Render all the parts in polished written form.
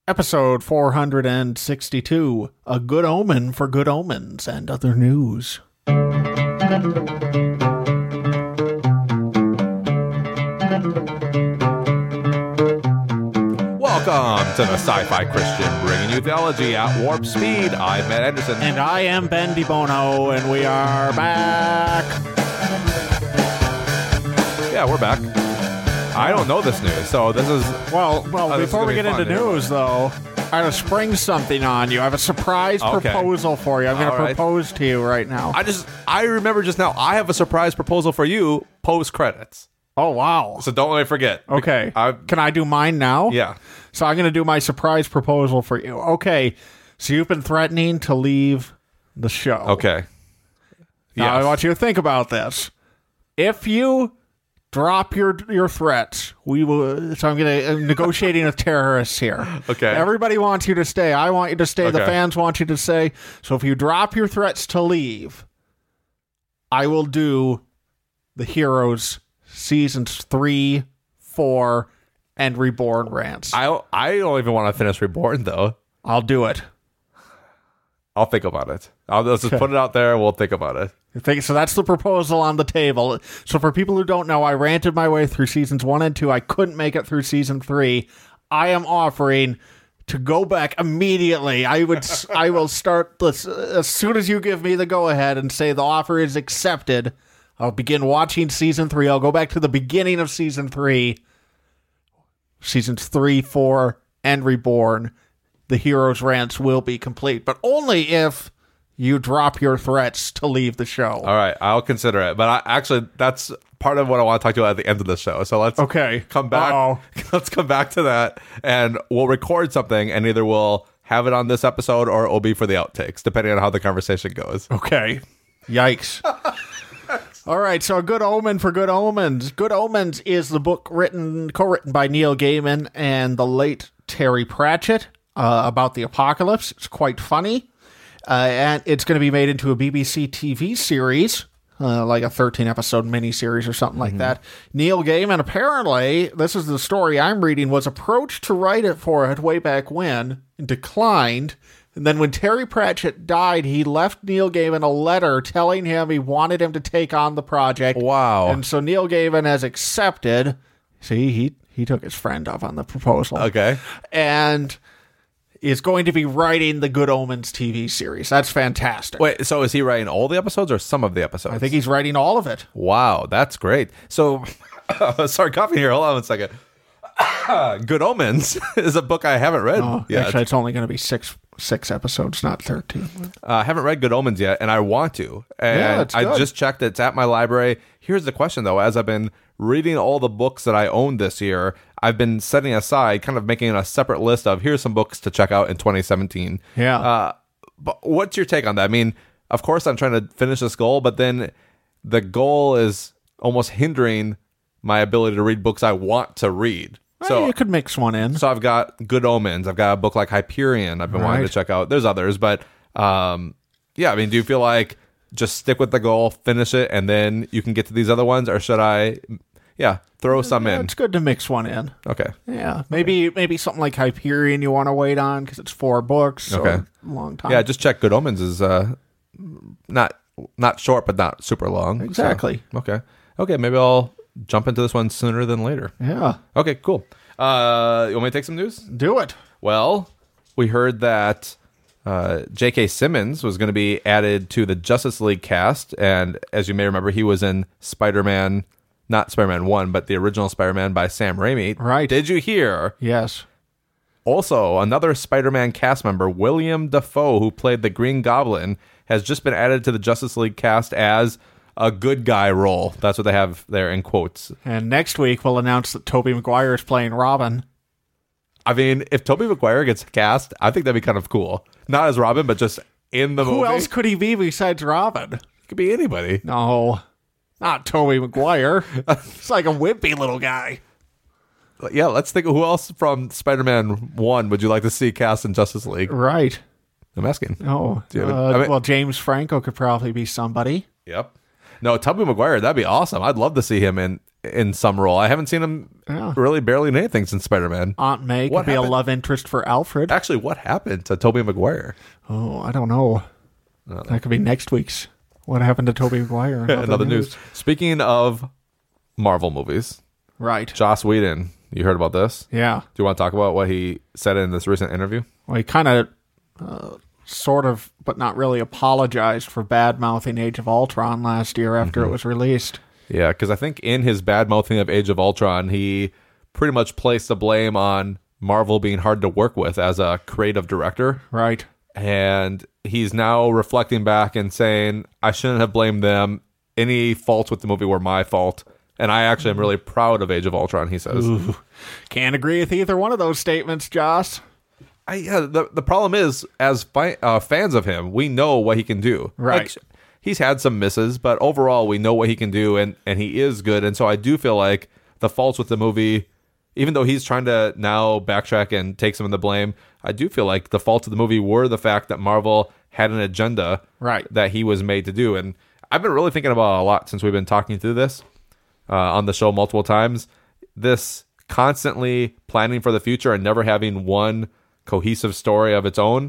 Episode 462, A Good Omen for Good Omens and Other News. Welcome to the Sci-Fi Christian, bringing you theology at warp speed. I'm Matt Anderson. And I am Ben DiBono, and we are back. Yeah, we're back. I don't know this news, so this is... Well, before we get into fun, news, though, I have to spring something on you. I have a surprise proposal for you. I'm going to propose to you right now. I remember just now, I have a surprise proposal for you post-credits. Oh, wow. So don't let me forget. Okay. Can I do mine now? Yeah. So I'm going to do my surprise proposal for you. Okay. So you've been threatening to leave the show. Okay. Now I want you to think about this. If you drop your threats, we will. So I'm negotiating with terrorists here. Okay. Everybody wants you to stay. I want you to stay. Okay. The fans want you to stay. So if you drop your threats to leave, I will do the Heroes seasons 3, 4, and Reborn rants. I don't even want to finish Reborn, though. I'll do it. I'll think about it. Let's just put it out there, and we'll think about it. So that's the proposal on the table. So for people who don't know, I ranted my way through seasons 1 and 2. I couldn't make it through season 3. I am offering to go back immediately. I will start this as soon as you give me the go-ahead and say the offer is accepted. I'll begin watching season 3. I'll go back to the beginning of season 3. Seasons 3, 4, and Reborn. The Heroes rants will be complete, but only if you drop your threats to leave the show. All right, I'll consider it. But that's part of what I want to talk to you about at the end of the show. So let's come back. Uh-oh. Let's come back to that, and we'll record something, and either we'll have it on this episode or it will be for the outtakes, depending on how the conversation goes. Okay. Yikes. All right, so A Good Omen for Good Omens. Good Omens is the book co-written by Neil Gaiman and the late Terry Pratchett about the apocalypse. It's quite funny. And it's going to be made into a BBC TV series, like a 13-episode miniseries or something like that. Neil Gaiman, apparently, this is the story I'm reading, was approached to write it for it way back when, and declined. And then when Terry Pratchett died, he left Neil Gaiman a letter telling him he wanted him to take on the project. Wow. And so Neil Gaiman has accepted. See, he took his friend up on the proposal. Okay. And is going to be writing the Good Omens TV series. That's fantastic. Wait, so is he writing all the episodes or some of the episodes? I think he's writing all of it. Wow, that's great. So, sorry, coughing here. Hold on 1 second. Good Omens is a book I haven't read yet. Actually, it's only going to be six episodes, not 13. I haven't read Good Omens yet, and I want to. And I just checked. It's at my library. Here's the question, though. As I've been reading all the books that I own this year, I've been setting aside, kind of making a separate list of here's some books to check out in 2017. Yeah. But what's your take on that? I mean, of course, I'm trying to finish this goal, but then the goal is almost hindering my ability to read books I want to read. So you could mix one in. So I've got Good Omens. I've got a book like Hyperion I've been wanting to check out. There's others, but yeah, I mean, do you feel like just stick with the goal, finish it, and then you can get to these other ones, or should I, throw some in? It's good to mix one in. Okay. Yeah, maybe something like Hyperion you want to wait on because it's 4 books. So Okay. a long time. Yeah, just check Good Omens is not short, but not super long. Exactly. So, okay, maybe I'll jump into this one sooner than later. Yeah. Okay, cool. You want me to take some news? Do it. Well, we heard that J.K. Simmons was going to be added to the Justice League cast, and as you may remember, he was in Spider-Man, not Spider-Man 1, but the original Spider-Man by Sam Raimi. Right. Did you hear? Yes. Also, another Spider-Man cast member, William Dafoe, who played the Green Goblin, has just been added to the Justice League cast as a good guy role. That's what they have there in quotes. And next week we'll announce that Tobey Maguire is playing Robin. I mean, if Tobey Maguire gets cast, I think that'd be kind of cool. Not as Robin, but just in the movie. Who else could he be besides Robin? It could be anybody. No, not Tobey Maguire. It's like a wimpy little guy. Yeah, let's think of who else from Spider-Man 1 would you like to see cast in Justice League? Right. I'm asking. Oh, well, James Franco could probably be somebody. Yep. No, Tobey Maguire, that'd be awesome. I'd love to see him in in some role. I haven't seen him really barely in anything since Spider-Man. Aunt May could be a love interest for Alfred. Actually, what happened to Tobey Maguire? Oh, I don't know. That could be next week's. What happened to Tobey Maguire? Another news. Speaking of Marvel movies. Right. Joss Whedon. You heard about this? Yeah. Do you want to talk about what he said in this recent interview? Well, he kind of, sort of, but not really apologized for bad-mouthing Age of Ultron last year after it was released. Yeah, because I think in his bad-mouthing of Age of Ultron, he pretty much placed the blame on Marvel being hard to work with as a creative director. Right. And he's now reflecting back and saying, I shouldn't have blamed them. Any faults with the movie were my fault. And I actually am really proud of Age of Ultron, he says. Ooh. Can't agree with either one of those statements, Joss. The problem is, as fans of him, we know what he can do. Right. Like, he's had some misses, but overall, we know what he can do, and he is good. And so I do feel like the faults with the movie, even though he's trying to now backtrack and take some of the blame, I do feel like the faults of the movie were the fact that Marvel had an agenda that he was made to do. And I've been really thinking about it a lot since we've been talking through this on the show multiple times. This constantly planning for the future and never having one cohesive story of its own,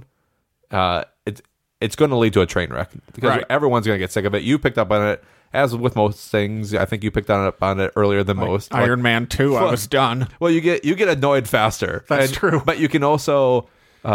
it's going to lead to a train wreck because everyone's going to get sick of it. You picked up on it, as with most things. I think you picked up on it earlier than most. Iron Man 2, I was done. Well, you get annoyed faster. That's true. But you can also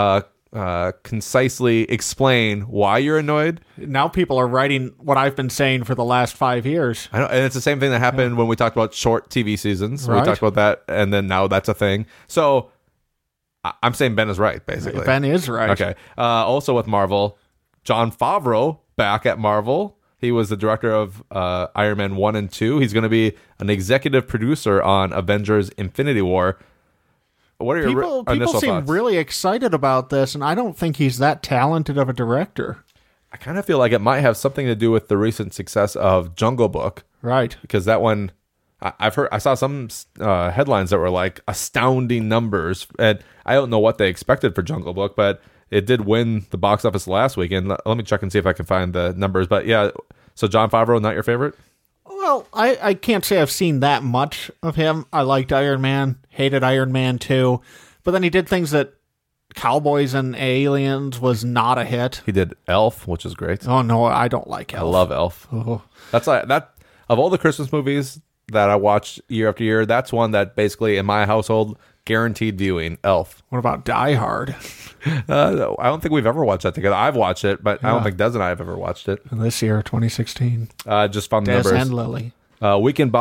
concisely explain why you're annoyed. Now people are writing what I've been saying for the last 5 years. I know, and it's the same thing that happened when we talked about short TV seasons. We talked about that, and then now that's a thing. So I'm saying Ben is right, basically. Ben is right. Okay. Also with Marvel, Jon Favreau back at Marvel. He was the director of Iron Man 1 and 2. He's going to be an executive producer on Avengers Infinity War. What are your initial thoughts? People seem really excited about this, and I don't think he's that talented of a director. I kind of feel like it might have something to do with the recent success of Jungle Book. Right. Because that one, I saw some headlines that were like astounding numbers, and I don't know what they expected for Jungle Book, but it did win the box office last weekend. Let me check and see if I can find the numbers. But yeah, so Jon Favreau, not your favorite? Well, I can't say I've seen that much of him. I liked Iron Man, hated Iron Man 2, but then he did things that Cowboys and Aliens was not a hit. He did Elf, which is great. Oh, no, I don't like Elf. I love Elf. Oh. That's like that of all the Christmas movies that I watch year after year, that's one that basically in my household guaranteed viewing. Elf. What about Die Hard? I don't think we've ever watched that together. I've watched it, but I don't think Des and I have ever watched it. This year, 202016. Just found the Des numbers. and Lily. Weekend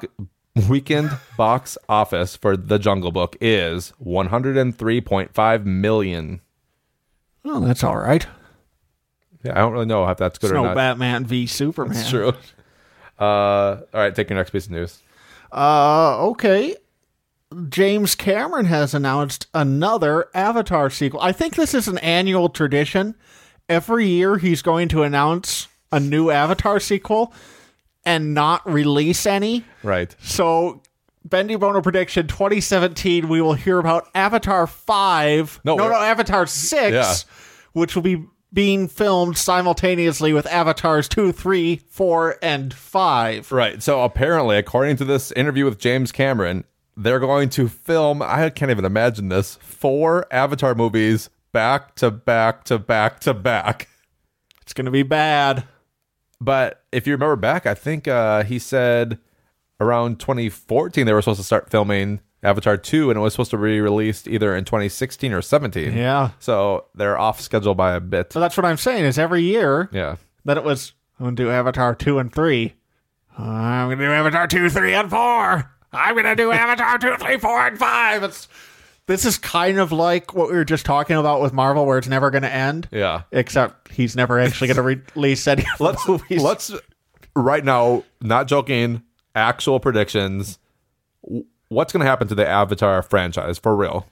box office for The Jungle Book is $103.5 million. Oh, that's all right. Yeah, I don't really know if that's good or no not. Batman v Superman. That's true. All right, take your next piece of news. Okay. James Cameron has announced another Avatar sequel. I think this is an annual tradition. Every year he's going to announce a new Avatar sequel and not release any. Right. So, Bendy Bono prediction 2017, we will hear about Avatar 5. No, Avatar 6, which will be being filmed simultaneously with Avatars 2, 3, 4, and 5. Right. So, apparently, according to this interview with James Cameron, they're going to film, I can't even imagine this, 4 Avatar movies back to back to back to back. It's going to be bad. But if you remember back, I think he said around 2014 they were supposed to start filming Avatar 2, and it was supposed to be released either in 2016 or 17. Yeah. So they're off schedule by a bit. So that's what I'm saying, is every year that it was, I'm going to do Avatar 2 and 3. I'm going to do Avatar 2, 3, and 4. I'm going to do Avatar 2, 3, 4, and 5. This is kind of like what we were just talking about with Marvel, where it's never going to end. Yeah. Except he's never actually going to release any of the movies. Let's, right now, not joking, actual predictions. What's going to happen to the Avatar franchise, for real?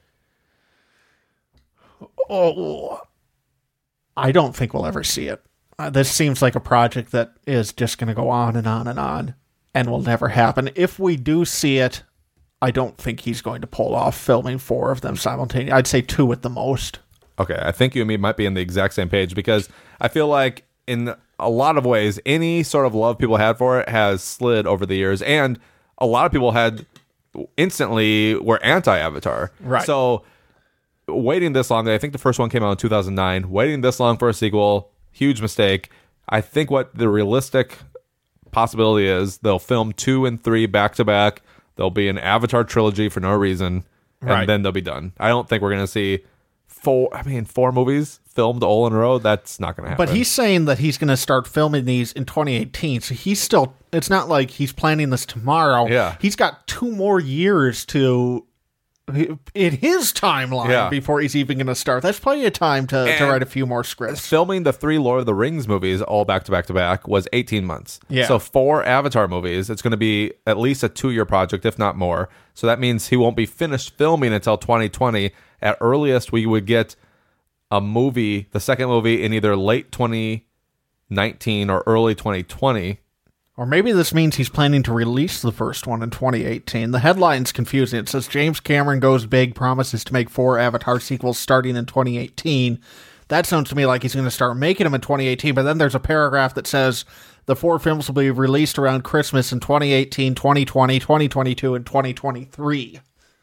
Oh, I don't think we'll ever see it. This seems like a project that is just going to go on and on and on, and will never happen. If we do see it, I don't think he's going to pull off filming 4 of them simultaneously. I'd say 2 at the most. Okay, I think you and me might be on the exact same page, because I feel like in a lot of ways, any sort of love people had for it has slid over the years. And a lot of people instantly were anti-Avatar. Right. So waiting this long, I think the first one came out in 2009. Waiting this long for a sequel, huge mistake. I think what the realistic possibility is, they'll film 2 and 3 back to back. There'll be an Avatar trilogy for no reason, and then they'll be done. I don't think we're going to see 4 movies filmed all in a row. That's not going to happen. But he's saying that he's going to start filming these in 2018. So he's still, it's not like he's planning this tomorrow. Yeah. He's got 2 more years in his timeline before he's even going to start. That's plenty of time to write a few more scripts. Filming the 3 Lord of the Rings movies all back to back to back was 18 months. Yeah. So 4 Avatar movies, it's going to be at least a 2-year project, if not more. So that means he won't be finished filming until 2020. At earliest, we would get a movie, the second movie, in either late 2019 or early 2020. Or maybe this means he's planning to release the first one in 2018. The headline's confusing. It says James Cameron goes big, promises to make 4 Avatar sequels starting in 2018. That sounds to me like he's going to start making them in 2018, but then there's a paragraph that says the 4 films will be released around Christmas in 2018, 2020, 2022, and 2023.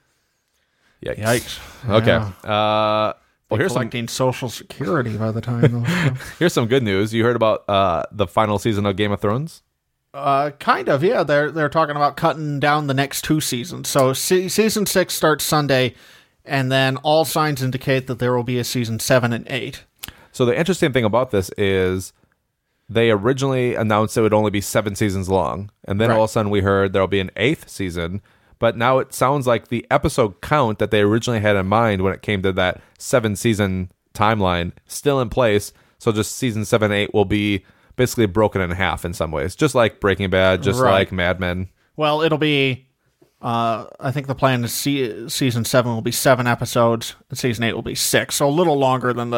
Yikes. Okay. Well, here's collecting Social Security by the time. Here's some good news. You heard about the final season of Game of Thrones? Kind of, yeah. They're talking about cutting down the next 2 seasons. So season 6 starts Sunday, and then all signs indicate that there will be a season 7 and 8. So the interesting thing about this is they originally announced it would only be 7 seasons long, and then all of a sudden we heard there'll be an 8th season. But now it sounds like the episode count that they originally had in mind when it came to that 7-season timeline still in place. So just season 7 and 8 will be basically broken in half in some ways, just like Breaking Bad, just like Mad Men. Well, it'll be, I think the plan is season 7 will be 7 episodes, and season 8 will be 6. So a little longer than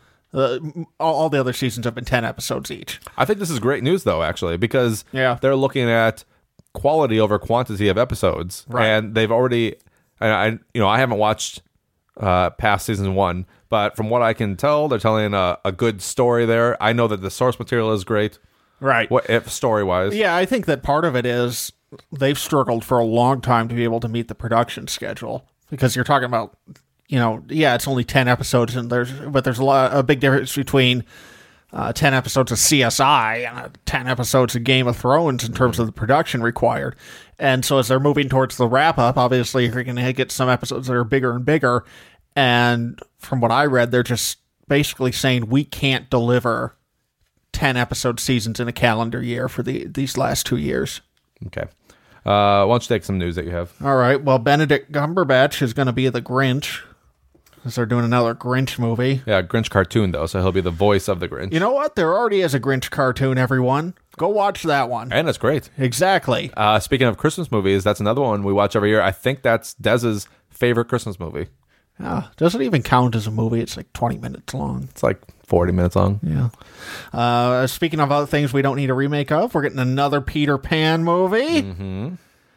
all the other seasons have been 10 episodes each. I think this is great news, though, actually, because they're looking at quality over quantity of episodes, and they've already. I haven't watched past season 1. But from what I can tell, they're telling a good story there. I know that the source material is great. Right. If story-wise. Yeah, I think that part of it is they've struggled for a long time to be able to meet the production schedule. Because you're talking about, it's only 10 episodes, but there's a big difference between 10 episodes of CSI and 10 episodes of Game of Thrones in terms of the production required. And so as they're moving towards the wrap-up, obviously you're going to get some episodes that are bigger and bigger. And from what I read, they're just basically saying we can't deliver 10-episode seasons in a calendar year for these last 2 years. Okay. Why don't you take some news that you have? All right. Well, Benedict Cumberbatch is going to be the Grinch, because they're doing another Grinch movie. Yeah, Grinch cartoon, though, so he'll be the voice of the Grinch. You know what? There already is a Grinch cartoon, everyone. Go watch that one. And it's great. Exactly. Speaking of Christmas movies, that's another one we watch every year. I think that's Dez's favorite Christmas movie. Doesn't even count as a movie. It's like 20 minutes long. It's like 40 minutes long. Yeah. Speaking of other things we don't need a remake of, we're getting another Peter Pan movie. Mm-hmm.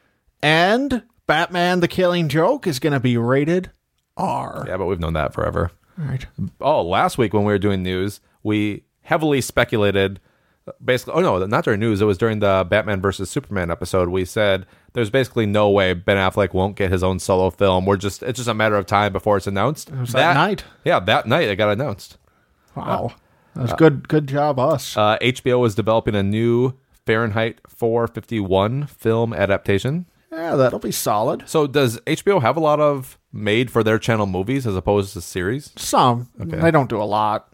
And Batman the Killing Joke is going to be rated R. Yeah, but we've known that forever. Right. Oh, last week when we were doing news, we heavily speculated. Basically, not during news. It was during the Batman versus Superman episode. We said there's basically no way Ben Affleck won't get his own solo film. It's just a matter of time before it's announced. It was that night. Yeah, that night it got announced. Wow, that was good. Good job, us. HBO is developing a new Fahrenheit 451 film adaptation. Yeah, that'll be solid. So does HBO have a lot of made for their channel movies as opposed to series? Some. Okay. They don't do a lot.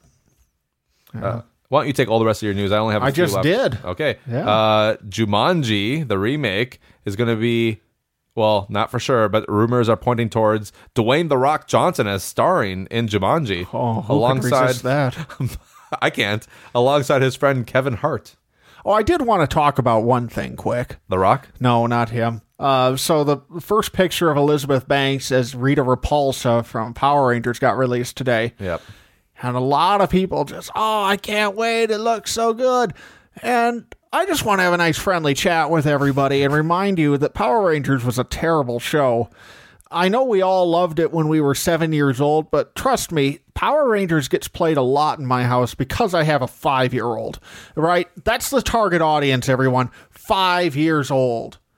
Why don't you take all the rest of your news? I only have a few left. I just did. Okay. Yeah. Jumanji, the remake, is going to be, well, not for sure, but rumors are pointing towards Dwayne "The Rock" Johnson as starring in Jumanji. Oh, who could resist that? I can't. Alongside his friend Kevin Hart. Oh, I did want to talk about one thing quick. The Rock? No, not him. So the first picture of Elizabeth Banks as Rita Repulsa from Power Rangers got released today. Yep. And a lot of people just, I can't wait. It looks so good. And I just want to have a nice friendly chat with everybody and remind you that Power Rangers was a terrible show. I know we all loved it when we were 7 years old, but trust me, Power Rangers gets played a lot in my house because I have a 5-year-old, right? That's the target audience, everyone. 5 years old.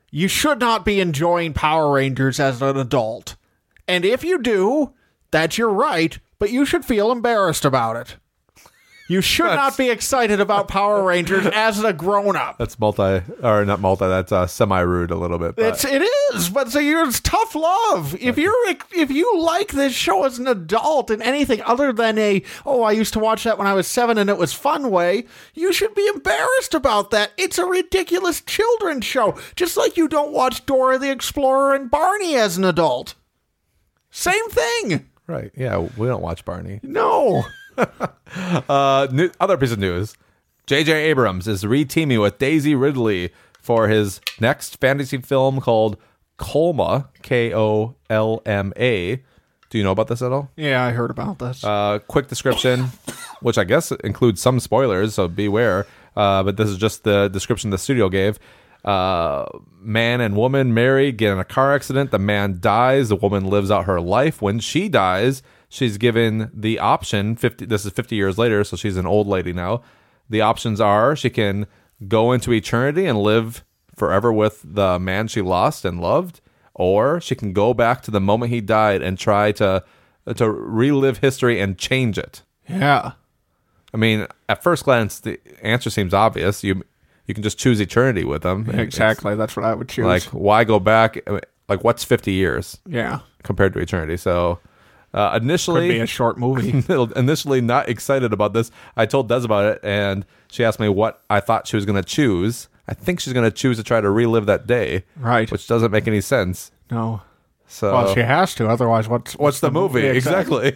you should not be enjoying Power Rangers as an adult. And if you do, that's your right, but you should feel embarrassed about it. You should not be excited about Power Rangers as a grown-up. That's that's semi-rude a little bit. But. It is, but it's tough love. If you like this show as an adult in anything other than I used to watch that when I was 7 and it was fun way, you should be embarrassed about that. It's a ridiculous children's show, just like you don't watch Dora the Explorer and Barney as an adult. Same thing. Right, yeah, we don't watch Barney. No. Other piece of news. J.J. Abrams is re-teaming with Daisy Ridley for his next fantasy film called Kolma, Kolma. Do you know about this at all? Yeah, I heard about this. Quick description, which I guess includes some spoilers, so beware. But this is just the description the studio gave. Man and woman married, get in a car accident. The man dies. The woman lives out her life. When she dies, she's given the option. This is 50 years later, so she's an old lady now. The options are she can go into eternity and live forever with the man she lost and loved, or she can go back to the moment he died and try to relive history and change it. Yeah. I mean, at first glance, the answer seems obvious. You can just choose eternity with them. Exactly. That's what I would choose. Like, why go back? Like, what's 50 years? Yeah. Compared to eternity. So, initially... Could be a short movie. Initially not excited about this. I told Des about it, and she asked me what I thought she was going to choose. I think she's going to choose to try to relive that day. Right. Which doesn't make any sense. No. So, well, she has to. Otherwise, what's the movie? Exactly.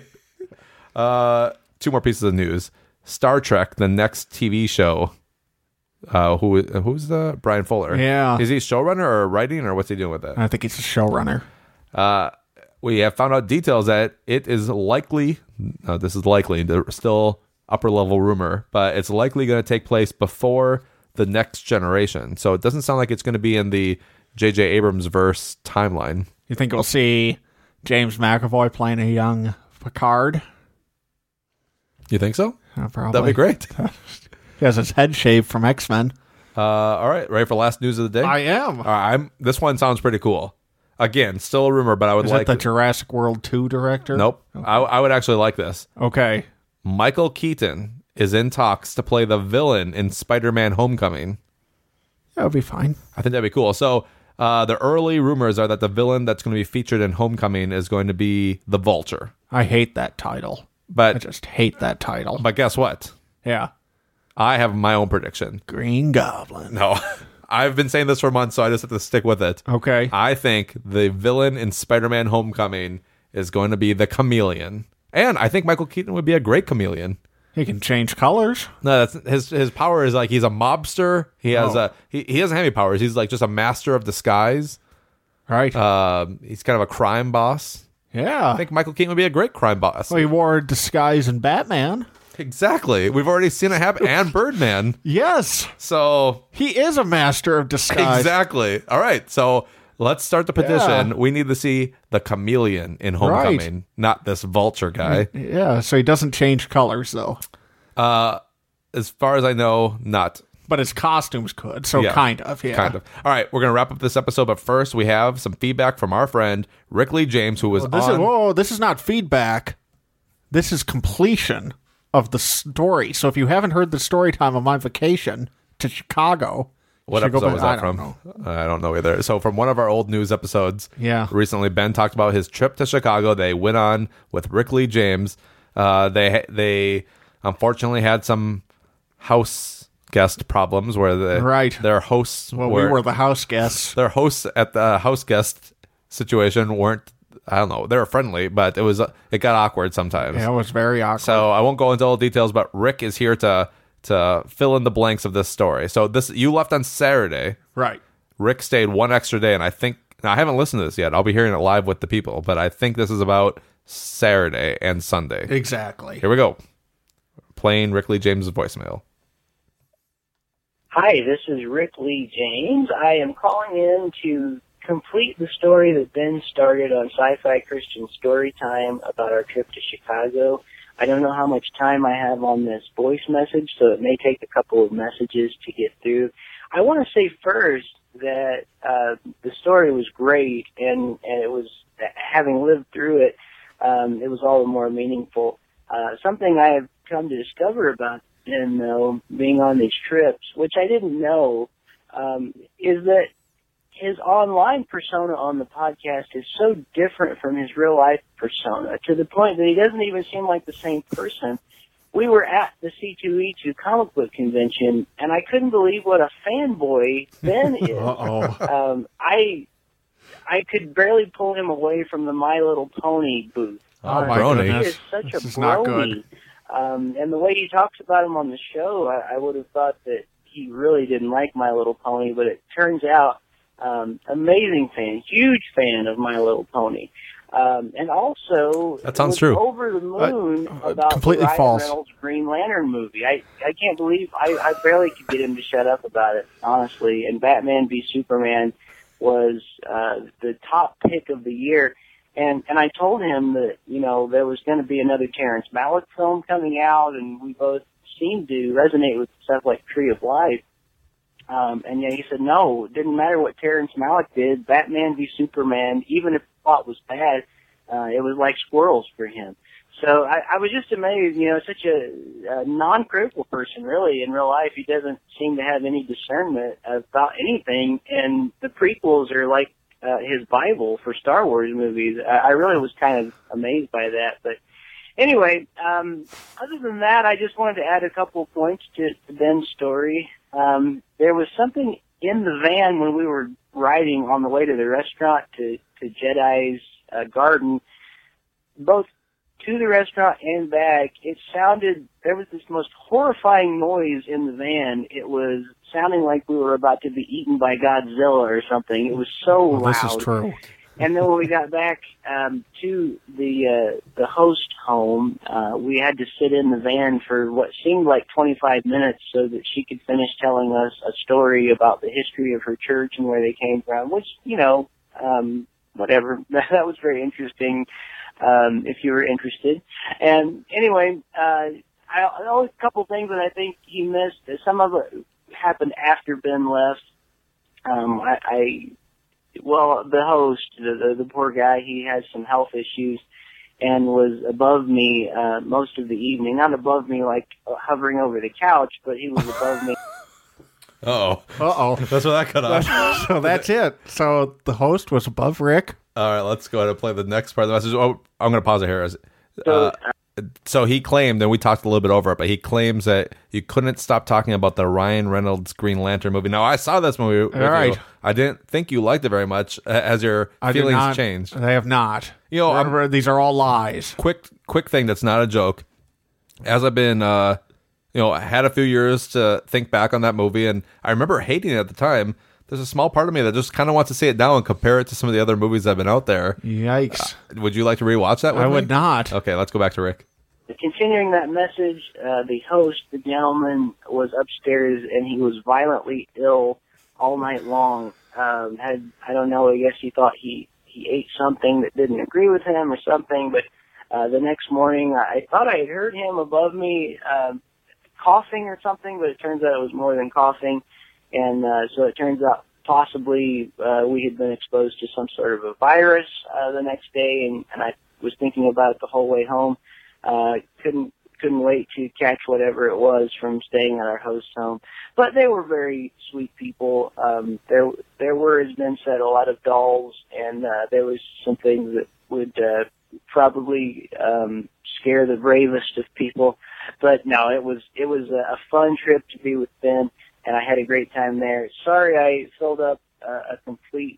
2 more pieces of news. Star Trek, the next TV show... who's the Brian Fuller? Yeah. Is he showrunner or writing, or what's he doing with that? I think he's a showrunner. We have found out details that it is likely, this is likely, there's still upper level rumor, but it's likely going to take place before the next generation. So it doesn't sound like it's going to be in the J.J. Abrams verse timeline. You think we'll see James McAvoy playing a young Picard? You think so? Probably. That'd be great. He has his head shaved from X-Men. All right, ready for last news of the day? I am. All right, this one sounds pretty cool. Again, still a rumor, but I would like... Is it the Jurassic World 2 director? Nope. Okay. I would actually like this. Okay. Michael Keaton is in talks to play the villain in Spider-Man Homecoming. That would be fine. I think that'd be cool. So, the early rumors are that the villain that's going to be featured in Homecoming is going to be the Vulture. I hate that title. I just hate that title. But guess what? Yeah. I have my own prediction. Green Goblin. No. I've been saying this for months, so I just have to stick with it. Okay. I think the villain in Spider-Man Homecoming is going to be the Chameleon. And I think Michael Keaton would be a great chameleon. He can change colors. No, that's his power is like he's a mobster. He has he doesn't have any powers. He's like just a master of disguise. Right. He's kind of a crime boss. Yeah. I think Michael Keaton would be a great crime boss. Well, he wore a disguise in Batman. Exactly. We've already seen it happen. And Birdman. Yes. So he is a master of disguise. Exactly. All right. So let's start the petition. Yeah. We need to see the Chameleon in Homecoming, not this Vulture guy. Yeah. So he doesn't change colors, though. As far as I know, not. But his costumes could. So kind of. Yeah. Kind of. All right. We're going to wrap up this episode. But first, we have some feedback from our friend, Rick Lee James, who was on. This is not feedback. This is completion of the story. So if you haven't heard the story time of my vacation to Chicago, what episode was that from? I don't know either. So from one of our old news episodes, recently Ben talked about his trip to Chicago. They went on with Rick Lee James. They unfortunately had some house guest problems where their hosts we were the house guests. Their hosts at the house guest situation weren't. I don't know. They were friendly, but it got awkward sometimes. Yeah, it was very awkward. So I won't go into all the details, but Rick is here to fill in the blanks of this story. So you left on Saturday. Right. Rick stayed one extra day, and I haven't listened to this yet. I'll be hearing it live with the people, but I think this is about Saturday and Sunday. Exactly. Here we go. Playing Rick Lee James' voicemail. Hi, this is Rick Lee James. I am calling in to complete the story that Ben started on Sci-Fi Christian Storytime about our trip to Chicago. I don't know how much time I have on this voice message, so it may take a couple of messages to get through. I want to say first that the story was great, and it was, having lived through it, it was all the more meaningful. Something I have come to discover about Ben, though, being on these trips, which I didn't know, is that his online persona on the podcast is so different from his real life persona, to the point that he doesn't even seem like the same person. We were at the C2E2 comic book convention, and I couldn't believe what a fanboy Ben is. I could barely pull him away from the My Little Pony booth. Oh, my goodness. He is such this a is not good. And the way he talks about him on the show, I would have thought that he really didn't like My Little Pony, but it turns out, amazing fan, huge fan of My Little Pony. And also, that sounds true. Over the moon about completely the Ryan false. Reynolds Green Lantern movie. I can't believe I barely could get him to shut up about it, honestly. And Batman v Superman was the top pick of the year. And I told him that, you know, there was going to be another Terrence Malick film coming out, and we both seemed to resonate with stuff like Tree of Life. And yeah, he said, no, it didn't matter what Terrence Malick did. Batman v Superman, even if the plot was bad, it was like squirrels for him. So I was just amazed, you know, such a non-critical person, really, in real life. He doesn't seem to have any discernment about anything, and the prequels are like his Bible for Star Wars movies. I really was kind of amazed by that. But anyway, other than that, I just wanted to add a couple of points to Ben's story. There was something in the van when we were riding on the way to the restaurant to Jedi's garden, both to the restaurant and back. It sounded, there was this most horrifying noise in the van. It was sounding like we were about to be eaten by Godzilla or something. It was so loud. This is true. And then when we got back to the host home, we had to sit in the van for what seemed like 25 minutes so that she could finish telling us a story about the history of her church and where they came from, which, you know, whatever. That was very interesting, if you were interested. And anyway, I know a couple things that I think he missed. Some of it happened after Ben left. Well, the host, the poor guy, he had some health issues and was above me most of the evening. Not above me like hovering over the couch, but he was above me. Uh-oh. That's where that cut off. So that's it. So the host was above Rick. All right, let's go ahead and play the next part of the message. Oh, I'm going to pause it here. So he claimed, and we talked a little bit over it, but he claims that you couldn't stop talking about the Ryan Reynolds Green Lantern movie. Now, I saw this movie with you. I didn't think you liked it very much. Has your feelings changed? They have not. You know, these are all lies. Quick thing that's not a joke. As I've been, I had a few years to think back on that movie, and I remember hating it at the time. There's a small part of me that just kind of wants to see it now and compare it to some of the other movies that have been out there. Yikes. Would you like to rewatch that with me? I would not. Okay, let's go back to Rick. Continuing that message, the host, the gentleman, was upstairs and he was violently ill all night long. I don't know, I guess he thought he ate something that didn't agree with him or something, but the next morning I thought I had heard him above me coughing or something, but it turns out it was more than coughing. And so it turns out possibly we had been exposed to some sort of a virus the next day, and I was thinking about it the whole way home. Couldn't wait to catch whatever it was from staying at our host home. But they were very sweet people. There were, as Ben said, a lot of dolls, and there was some things that would probably scare the bravest of people. But no, it was a fun trip to be with Ben, and I had a great time there. Sorry I filled up a complete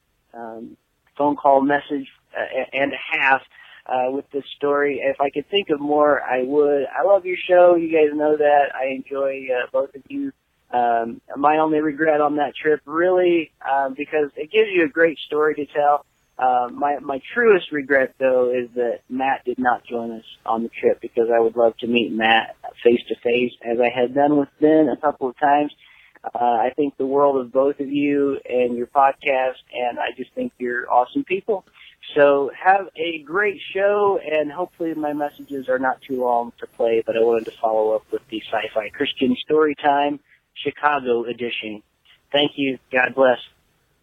phone call message and a half with this story. If I could think of more, I would. I love your show. You guys know that. I enjoy both of you. My only regret on that trip, really, because it gives you a great story to tell. My truest regret, though, is that Matt did not join us on the trip, because I would love to meet Matt face to face, as I had done with Ben a couple of times. I think the world of both of you and your podcast, and I just think you're awesome people. So have a great show, and hopefully my messages are not too long to play, but I wanted to follow up with the Sci-Fi Christian Storytime Chicago edition. Thank you. God bless.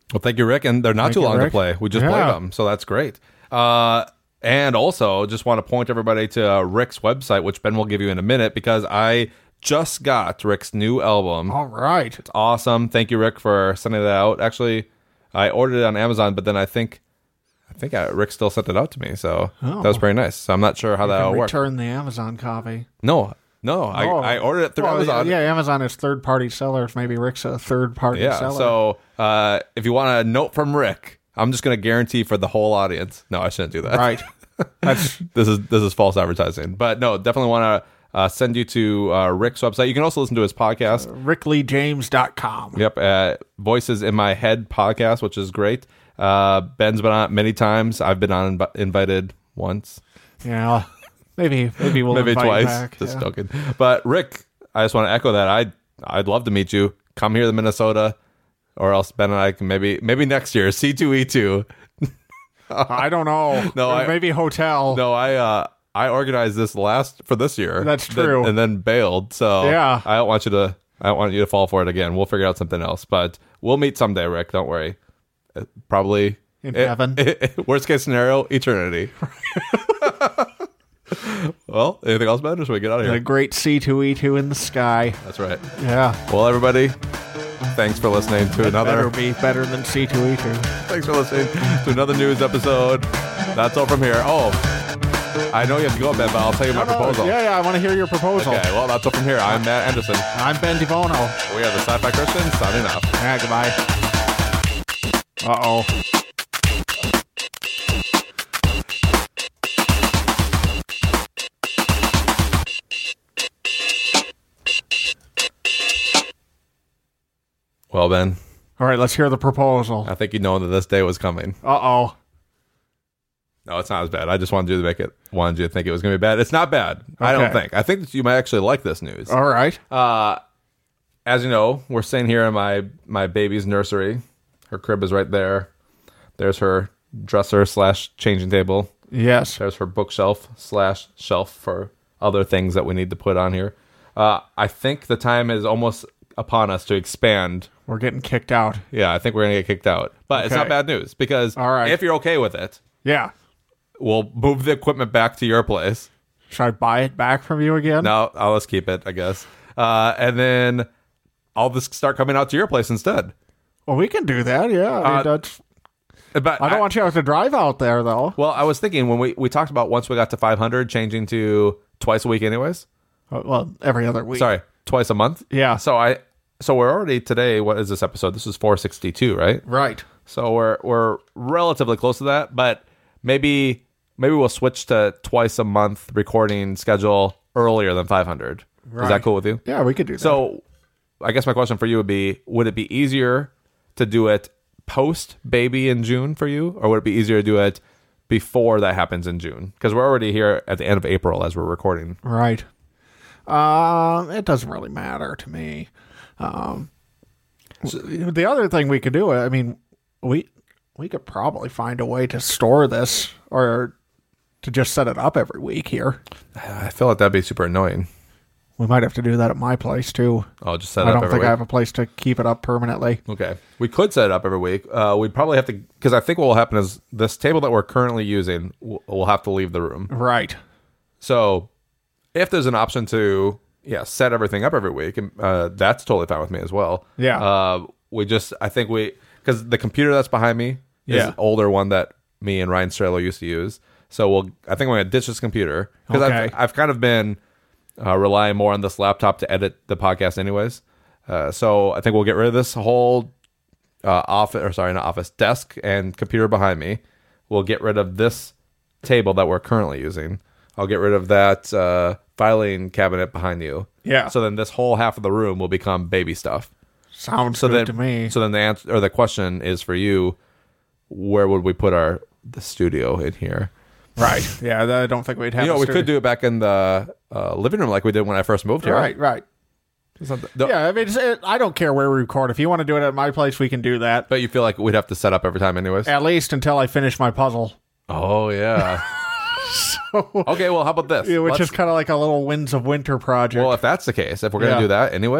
Well, thank you, Rick. And they're not too long to play. We just played them, so that's great. And also, just want to point everybody to Rick's website, which Ben will give you in a minute, because I just got Rick's new album. All right. It's awesome. Thank you, Rick, for sending that out. Actually, I ordered it on Amazon, but then I think Rick still sent it out to me, so that was pretty nice. So I'm not sure how that will work. Return the Amazon copy. No, I ordered it through Amazon. Yeah, Amazon is third-party sellers. Maybe Rick's a third-party seller. So if you want a note from Rick, I'm just going to guarantee for the whole audience. No, I shouldn't do that. Right. This is false advertising. But no, definitely want to send you to Rick's website. You can also listen to his podcast. RickLeeJames.com. Yep. Voices in My Head podcast, which is great. Ben's been on it many times. I've been on invited once. Yeah. Maybe we'll invite twice. Back. Just joking. But Rick, I just want to echo that. I'd love to meet you. Come here to Minnesota, or else Ben and I can maybe next year C2E2. I don't know. No, maybe hotel. No, I organized this for this year. That's true. And then bailed. So yeah. I don't want you to fall for it again. We'll figure out something else. But we'll meet someday, Rick. Don't worry. Probably in heaven. Worst case scenario, eternity. Well, anything else, Ben? Or should we get out of here? A great C2E2 in the sky. That's right. Yeah. Well, everybody, thanks for listening to another. Better be better than C2E2. Thanks for listening to another news episode. That's all from here. Oh, I know you have to go, Ben, but I'll tell you my proposal. Yeah, I want to hear your proposal. Okay, well, that's all from here. I'm Matt Anderson. I'm Ben DiBono. We are the Sci-Fi Christians, signing off. Yeah, goodbye. Uh-oh. Well, Ben. All right, let's hear the proposal. I think you know that this day was coming. Uh-oh. No, it's not as bad. I just wanted you to think it was going to be bad. It's not bad. Okay. I don't think. I think that you might actually like this news. All right. As you know, we're sitting here in my baby's nursery. Her crib is right there. There's her dresser / changing table. Yes. There's her bookshelf / shelf for other things that we need to put on here. I think the time is almost upon us to expand. We're getting kicked out. Yeah, I think we're going to get kicked out. But It's not bad news, because if you're okay with it, yeah, we'll move the equipment back to your place. Should I buy it back from you again? No, I'll just keep it, I guess. And then I'll just start coming out to your place instead. Well, we can do that, yeah. I mean, but I don't want you to have to drive out there, though. Well, I was thinking when we talked about once we got to 500, changing to twice a week anyways. Well, every other week. Sorry, twice a month? Yeah. So we're already today, what is this episode? This is 462, right? Right. So we're relatively close to that, but maybe we'll switch to twice a month recording schedule earlier than 500. Right. Is that cool with you? Yeah, we could do that. So I guess my question for you would it be easier to do it post baby in June for you, or would it be easier to do it before that happens in June? Because we're already here at the end of April as we're recording. Right. It doesn't really matter to me. The other thing we could do, I mean, we could probably find a way to store this or to just set it up every week here. I feel like that'd be super annoying. We might have to do that at my place too. Oh, just set it up every week? I don't think I have a place to keep it up permanently. Okay. We could set it up every week. We'd probably have to, because I think what will happen is this table that we're currently using will have to leave the room. Right. So if there's an option to set everything up every week, that's totally fine with me as well. Yeah. Because the computer that's behind me is an older one that me and Ryan Strelo used to use. So I think we're going to ditch this computer. Because I've kind of been relying more on this laptop to edit the podcast anyways. So I think we'll get rid of this whole desk and computer behind me. We'll get rid of this table that we're currently using. I'll get rid of that filing cabinet behind you. Yeah. So then this whole half of the room will become baby stuff. Sounds good to me. So then the answer or the question is for you: where would we put the studio in here? Right. Yeah. I don't think we'd have. We could do it back in the living room like we did when I first moved here. Right. Yeah. I mean, I don't care where we record. If you want to do it at my place, we can do that. But you feel like we'd have to set up every time, anyways. At least until I finish my puzzle. Oh yeah. Okay, well, how about this? Yeah, which is kind of like a little Winds of Winter project. Well, if that's the case, if we're going to do that anyways,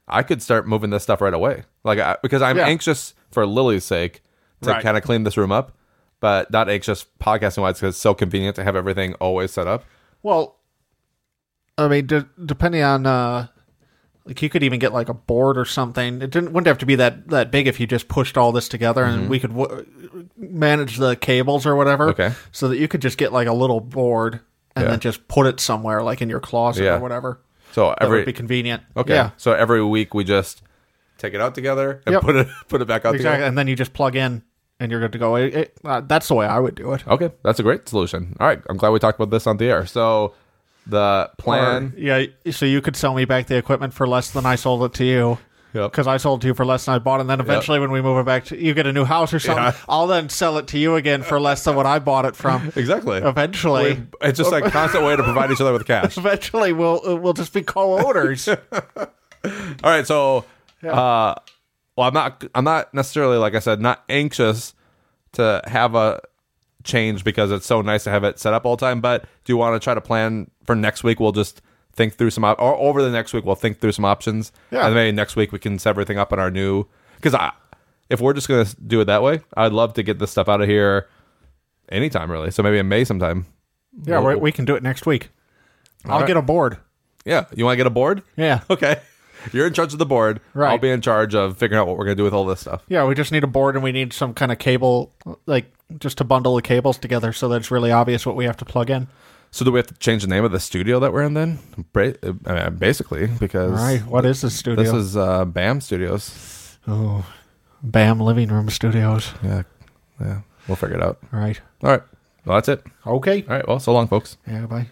I could start moving this stuff right away. Because I'm anxious for Lily's sake to kind of clean this room up, but not anxious podcasting wise because it's so convenient to have everything always set up. Well, I mean, depending on you could even get like a board or something. It wouldn't have to be that big if you just pushed all this together, and we could manage the cables or whatever. Okay, so that you could just get like a little board and then just put it somewhere, like in your closet or whatever. So that would be convenient. Okay, yeah. So every week we just take it out together and put it back out together, and then you just plug in and you're good to go. That's the way I would do it. Okay, that's a great solution. All right, I'm glad we talked about this on the air. So the plan, so you could sell me back the equipment for less than I sold it to you. Because I sold it to you for less than I bought it, and then eventually when we move it back to you get a new house or something, I'll then sell it to you again for less than what I bought it from. Exactly. Eventually. It's just like a constant way to provide each other with cash. Eventually we'll just be co-owners. All right, so well, I'm not necessarily, like I said, not anxious to have a change because it's so nice to have it set up all the time, but do you want to try to plan for next week? We'll just think through some or over the next week we'll think through some options, and maybe next week we can set everything up on our new, because if we're just going to do it that way, I'd love to get this stuff out of here anytime really, so maybe in May sometime. We can do it next week. I'll get a board. You want to get a board? Okay, you're in charge of the board, I'll be in charge of figuring out what we're going to do with all this stuff. We just need a board, and we need some kind of cable, like just to bundle the cables together so that it's really obvious what we have to plug in. So do we have to change the name of the studio that we're in then? Basically, because... All right, what is this studio? This is BAM Studios. Oh, BAM Living Room Studios. Yeah, we'll figure it out. All right. Well, that's it. Okay. All right, well, so long, folks. Yeah, bye.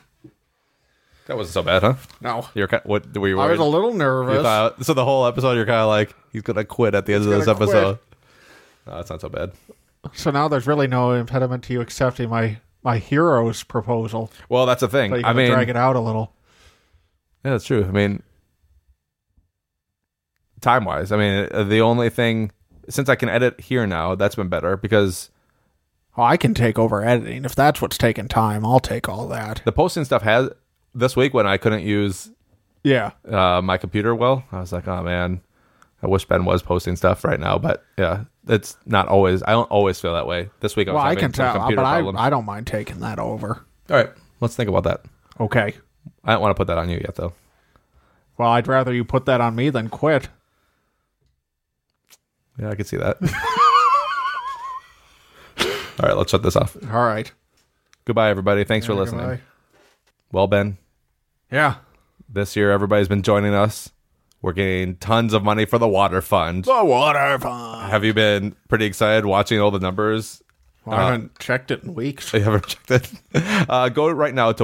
That wasn't so bad, huh? No. What were you worried? I was a little nervous. So the whole episode, you're kind of like, he's going to quit at the end of this episode. No, that's not so bad. So now there's really no impediment to you accepting my hero's proposal. Well, that's the thing. But you can drag it out a little. Yeah, that's true. I mean, time-wise, the only thing, since I can edit here now, that's been better because... I can take over editing. If that's what's taking time, I'll take all that. The posting stuff has... This week when I couldn't use my computer well, I was like, oh, man, I wish Ben was posting stuff right now. But, it's not always... I don't always feel that way. This week I was having some computer problems. I don't mind taking that over. All right, let's think about that. Okay. I don't want to put that on you yet, though. Well, I'd rather you put that on me than quit. Yeah, I could see that. All right, let's shut this off. All right. Goodbye, everybody. Thanks for listening. Goodbye. Well, Ben. Yeah. This year, everybody's been joining us. We're getting tons of money for the water fund. The water fund. Have you been pretty excited watching all the numbers? Well, I haven't checked it in weeks. You haven't checked it? Go right now to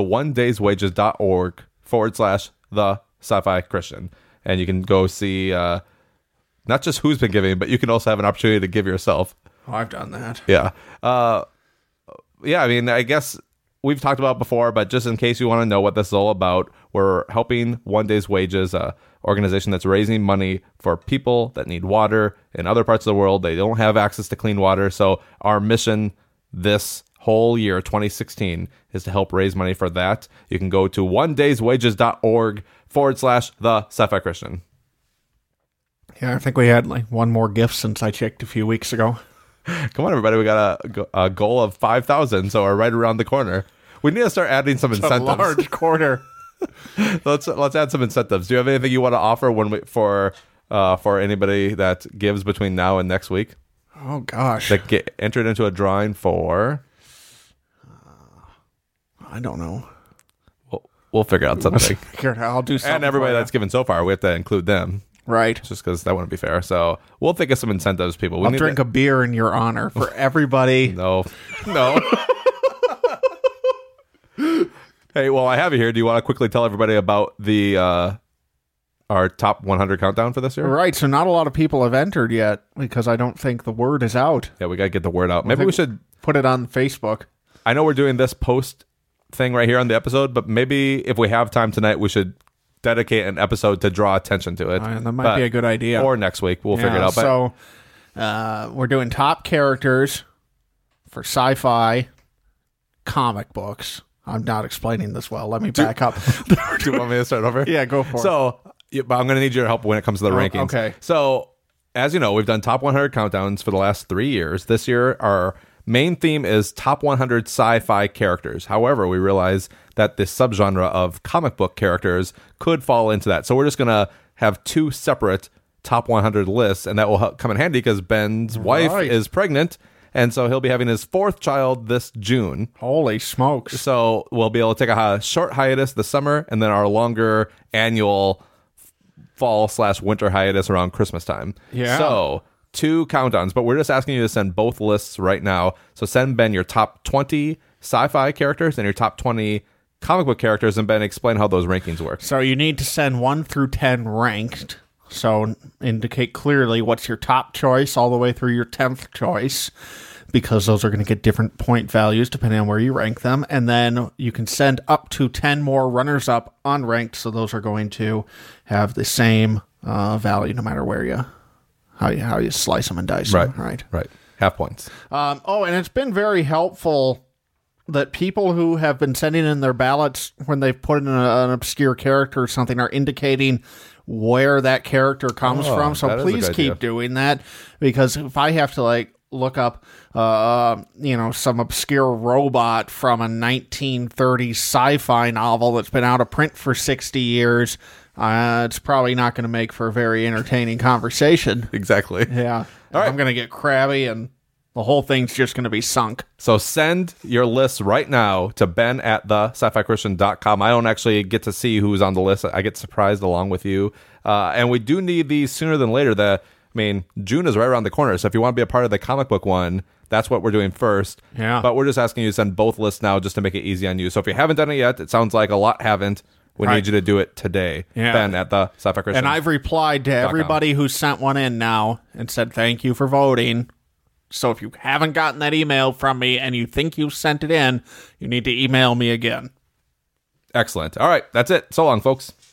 onedayswages.org/the Sci-Fi Christian. And you can go see not just who's been giving, but you can also have an opportunity to give yourself. Oh, I've done that. Yeah. I guess we've talked about it before, but just in case you want to know what this is all about, we're helping One Day's Wages, an organization that's raising money for people that need water in other parts of the world. They don't have access to clean water. So our mission this whole year, 2016, is to help raise money for that. You can go to onedayswages.org/the Sci-Fi Christian. Yeah, I think we had like one more gift since I checked a few weeks ago. Come on, everybody. We got a goal of 5,000, so we're right around the corner. We need to start adding some incentives. A large corner. Let's add some incentives. Do you have anything you want to offer for anybody that gives between now and next week? Oh, gosh. That get entered into a drawing for... I don't know. We'll figure out something. I'll do something. And everybody that's given so far, we have to include them. Right. Just because that wouldn't be fair. So we'll think of some incentives, people. I'll drink a beer in your honor for everybody. No. Hey, well, I have you here. Do you want to quickly tell everybody about the our top 100 countdown for this year? Right. So not a lot of people have entered yet because I don't think the word is out. Yeah, we got to get the word out. Maybe we should put it on Facebook. I know we're doing this post thing right here on the episode, but maybe if we have time tonight, we should dedicate an episode to draw attention to it. That might be a good idea. Or next week. We'll figure it out. So we're doing top characters for sci-fi comic books. I'm not explaining this well. Let me back up. Do you want me to start over? Yeah, go for it. So Yeah, but I'm going to need your help when it comes to the rankings. Okay. So, as you know, we've done top 100 countdowns for the last 3 years. This year, our main theme is top 100 sci-fi characters. However, we realize that this subgenre of comic book characters could fall into that. So we're just going to have 2 separate top 100 lists, and that will come in handy because Ben's wife is pregnant, and so he'll be having his 4th child this June. Holy smokes. So we'll be able to take a short hiatus this summer, and then our longer annual fall/winter hiatus around Christmas time. Yeah. So 2 countdowns, but we're just asking you to send both lists right now. So send Ben your top 20 sci-fi characters and your top 20 comic book characters, and Ben, explain how those rankings work. So you need to send 1 through 10 ranked. So indicate clearly what's your top choice all the way through your 10th choice, because those are going to get different point values depending on where you rank them. And then you can send up to 10 more runners-up unranked, so those are going to have the same value no matter where how you slice them and dice them. Right. Half points. And it's been very helpful that people who have been sending in their ballots when they've put in an obscure character or something are indicating where that character comes from. So please keep doing that, because if I have to look up some obscure robot from a 1930s sci-fi novel that's been out of print for 60 years, it's probably not going to make for a very entertaining conversation. Exactly. Yeah. All right. I'm going to get crabby and the whole thing's just going to be sunk. So send your lists right now to Ben at thescifichristian.com. I don't actually get to see who's on the list. I get surprised along with you. And we do need these sooner than later. June is right around the corner. So if you want to be a part of the comic book one, that's what we're doing first. Yeah. But we're just asking you to send both lists now just to make it easy on you. So if you haven't done it yet, it sounds like a lot haven't. We need you to do it today. Yeah. Ben at the Sci-Fi Christian. And I've replied to everybody who sent one in now and said thank you for voting. So if you haven't gotten that email from me and you think you sent it in, you need to email me again. Excellent. All right. That's it. So long, folks.